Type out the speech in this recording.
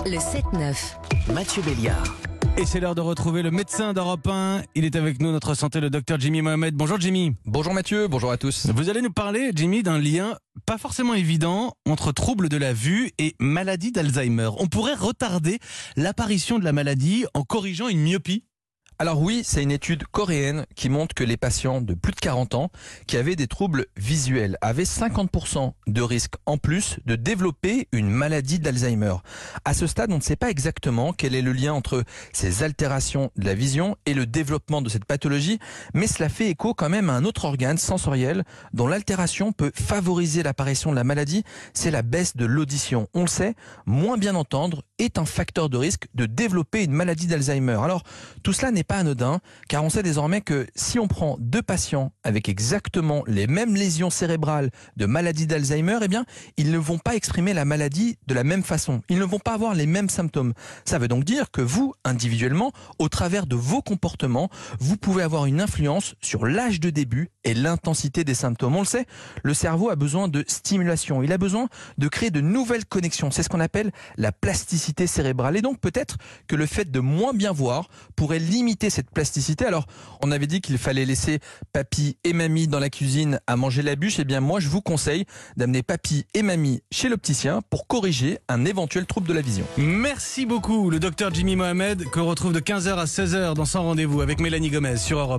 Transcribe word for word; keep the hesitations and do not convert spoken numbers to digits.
Le sept neuf. Mathieu Béliard. Et c'est l'heure de retrouver le médecin d'Europe un. Il est avec nous, notre santé, le docteur Jimmy Mohamed. Bonjour Jimmy. Bonjour Mathieu, bonjour à tous. Vous allez nous parler, Jimmy, d'un lien pas forcément évident entre troubles de la vue et maladie d'Alzheimer. On pourrait retarder l'apparition de la maladie en corrigeant une myopie? Alors oui, c'est une étude coréenne qui montre que les patients de plus de quarante ans qui avaient des troubles visuels avaient cinquante pour cent de risque en plus de développer une maladie d'Alzheimer. À ce stade, on ne sait pas exactement quel est le lien entre ces altérations de la vision et le développement de cette pathologie, mais cela fait écho quand même à un autre organe sensoriel dont l'altération peut favoriser l'apparition de la maladie, c'est la baisse de l'audition. On le sait, moins bien entendre est un facteur de risque de développer une maladie d'Alzheimer. Alors, tout cela n'est pas anodin, car on sait désormais que si on prend deux patients avec exactement les mêmes lésions cérébrales de maladie d'Alzheimer, eh bien, ils ne vont pas exprimer la maladie de la même façon. Ils ne vont pas avoir les mêmes symptômes. Ça veut donc dire que vous, individuellement, au travers de vos comportements, vous pouvez avoir une influence sur l'âge de début et l'intensité des symptômes. On le sait, le cerveau a besoin de stimulation. Il a besoin de créer de nouvelles connexions. C'est ce qu'on appelle la plasticité cérébrale. Et donc, peut-être que le fait de moins bien voir pourrait limiter cette plasticité. Alors, on avait dit qu'il fallait laisser papy et mamie dans la cuisine à manger la bûche. Eh bien, moi, je vous conseille d'amener papy et mamie chez l'opticien pour corriger un éventuel trouble de la vision. Merci beaucoup, le docteur Jimmy Mohamed, que l'on retrouve de quinze heures à seize heures dans son rendez-vous avec Mélanie Gomez sur Europe.